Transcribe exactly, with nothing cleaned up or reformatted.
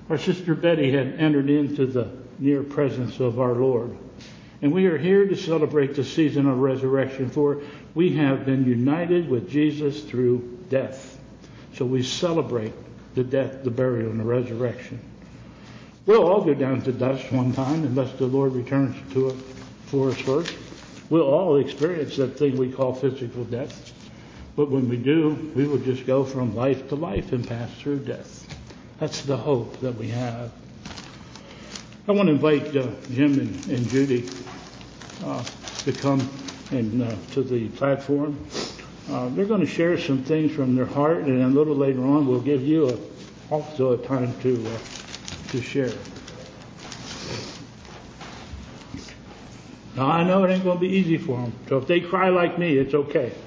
Our sister Betty had entered into the near presence of our Lord. And we are here to celebrate the season of resurrection, for we have been united with Jesus through death. So we celebrate the death, the burial, and the resurrection. We'll all go down to dust one time unless the Lord returns to it for us first. We'll all experience that thing we call physical death. But when we do, we will just go from life to life and pass through death. That's the hope that we have. I want to invite uh, Jim and, and Judy uh, to come and uh, to the platform. Uh, they're going to share some things from their heart, and a little later on we'll give you a, also a time to uh, to share. Now I know it ain't going to be easy for them, so if they cry like me, it's okay.